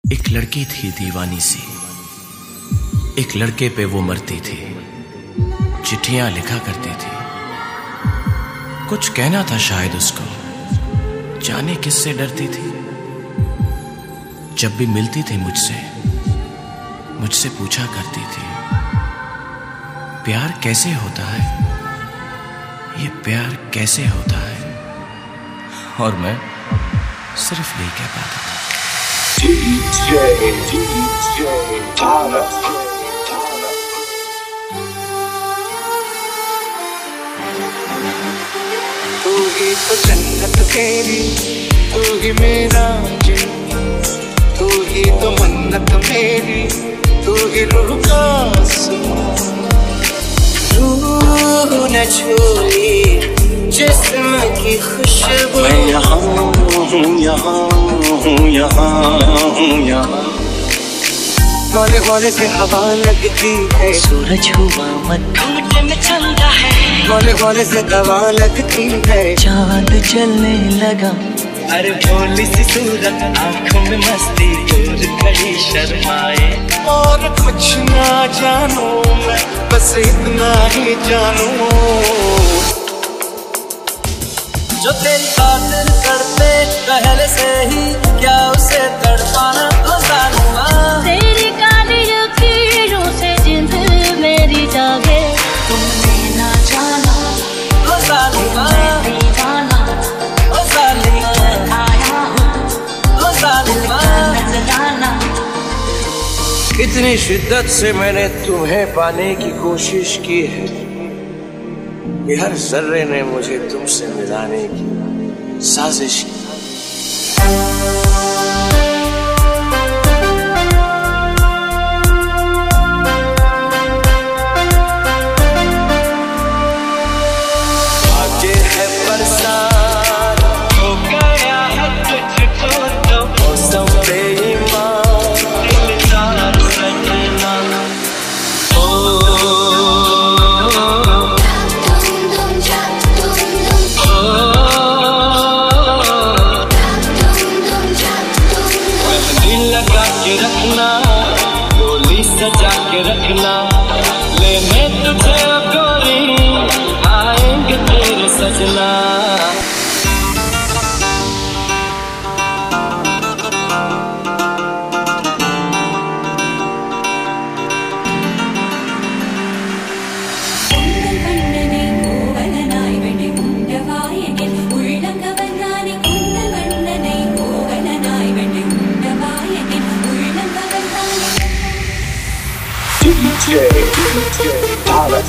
एक लड़की थी दीवानी सी, एक लड़के पे वो मरती थी, चिट्ठियां लिखा करती थी। कुछ कहना था शायद उसको, जाने किससे डरती थी। जब भी मिलती थी मुझसे पूछा करती थी, प्यार कैसे होता है, ये प्यार कैसे होता है। और मैं सिर्फ यही कह पाता था, DJ Tara। तू ही तो जन्नत तेरी, तू ही मेरा जिन्न, तू ही तो मन्नत मेरी, तू ही रूह का सुकून। रूह न छूई जिस्म की खुशबू, मैं यहाँ हूँ, यहाँ हूँ, यहाँ हूँ, यहाँ। हौले हौले से हवा लगती है, सूरज हुआ मन घूमने में चलता है, हौले हौले से हवा लगती है, चांद जलने लगा। अरे भोली सी सूरत, आंखों में मस्ती, दूर खड़ी शर्माए। और कुछ ना जानू मैं, बस इतना ही जानू, जो तेरी खातिर तड़पे पहले से ही, क्या उसे तड़पाना तो जानूंगा। तेरी काली लकीरों से जिंद मेरी जागे, तुमने ना जाना तो जानूंगा, दीवाना ओ जालिमा, आया हूँ ओ जालिमा। नजराना। कितनी शिद्दत से मैंने तुम्हें पाने की कोशिश की है, कि हर जर्रे ने मुझे तुमसे मिलाने की साजिश की। आगे है बरसात, हो गया है तुझको तो मौसम बेईमान, दिलदार सजना। लगा के रखना, गोली सजा के रखना, लेने तुझे गोरी आएंगे तेरे सजना। DJ Tara।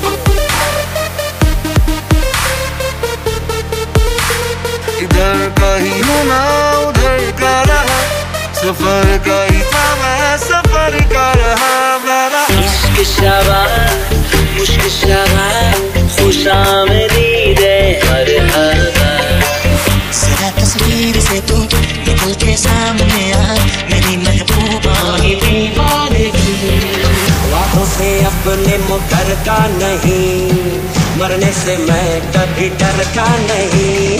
इधर का ही हूँ ना उधर का रहा, सफर का ही था मैं, सफर का रहा मेरा। इश्क शबाब मुश्क शबाब, खुशामदीदे मरहबा। जरा तस्वीर से तू निकल के सामने आ, मेरी महबूबा ही दीवानगी। बातों से अपने मुकरता नहीं, मरने से मैं कभी डरता नहीं।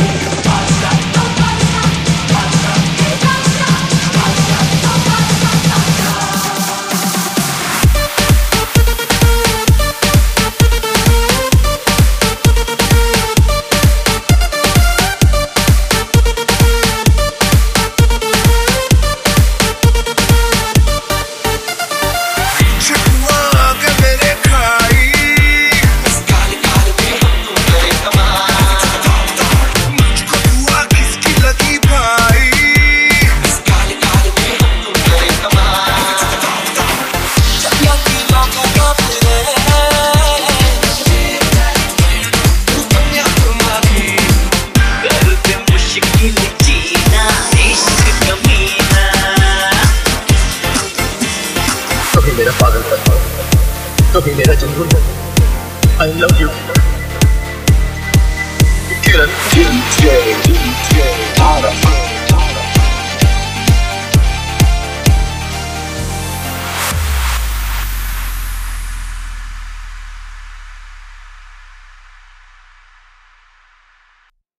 कभी मेरा पागलपन, कभी मेरा जुनून। I love you, Kiran. DJ